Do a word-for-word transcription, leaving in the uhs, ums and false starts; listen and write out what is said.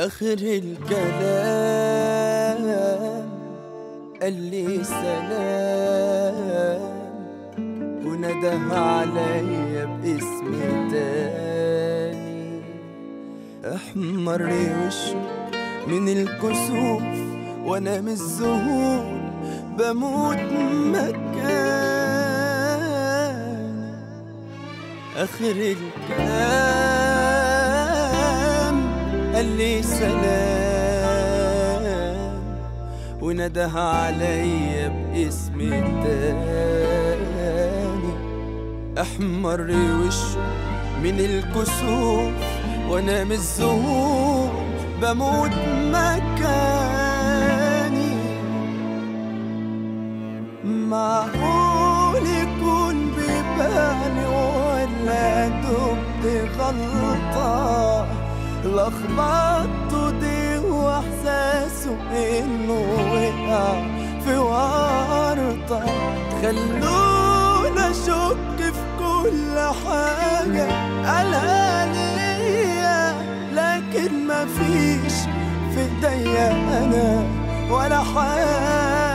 آخر الكلام قال لي سلام ونده عليا باسم تاني. احمر وشه من الكسوف وانا من الذهول بموت مكاني. آخر الكلام قال لي سلام ونده عليا باسم تاني. احمر وشه من الكسوف وانا من الذهول بموت مكاني. معقول يكون ببالي ولا دبت غلطة؟ لخبطته دي واحساسه انه وقع في ورطة. خلونا اشك في كل حاجة قالها ليا، لكن مفيش في ايديا انا ولا حاجة.